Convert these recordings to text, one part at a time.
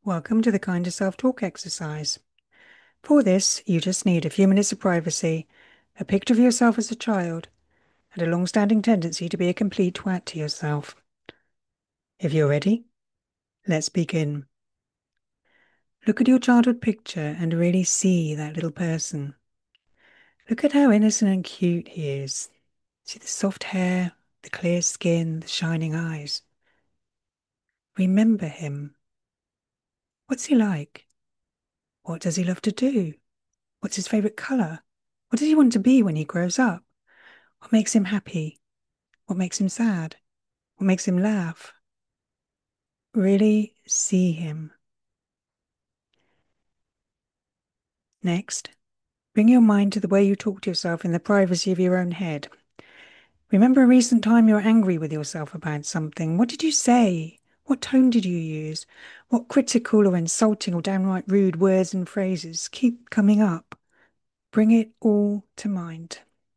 Welcome to the Kinder Self-Talk exercise. For this, you just need a few minutes of privacy, a picture of yourself as a child, and a long-standing tendency to be a complete twat to yourself. If you're ready, let's begin. Look at your childhood picture and really see that little person. Look at how innocent and cute he is. See the soft hair, the clear skin, the shining eyes. Remember him. What's he like? What does he love to do? What's his favorite color? What does he want to be when he grows up? What makes him happy? What makes him sad? What makes him laugh? Really see him. Next, bring your mind to the way you talk to yourself in the privacy of your own head. Remember a recent time you were angry with yourself about something. What did you say? What tone did you use? What critical or insulting or downright rude words and phrases keep coming up? Bring it all to mind.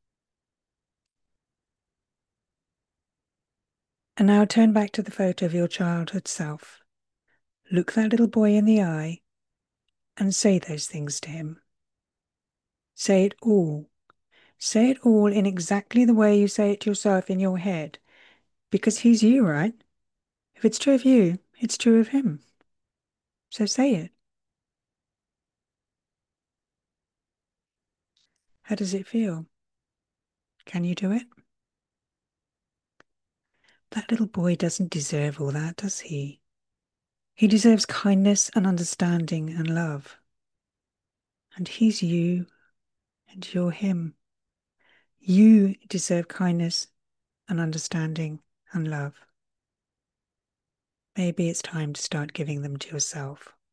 And now turn back to the photo of your childhood self. Look that little boy in the eye and say those things to him. Say it all. Say it all in exactly the way you say it to yourself in your head, because he's you, right? If it's true of you, it's true of him. So say it. How does it feel? Can you do it? That little boy doesn't deserve all that, does he? He deserves kindness and understanding and love. And he's you, and you're him. You deserve kindness and understanding and love. Maybe it's time to start giving them to yourself.